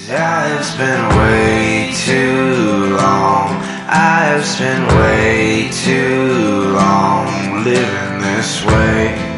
I've spent way too long, I've spent way too long living this way.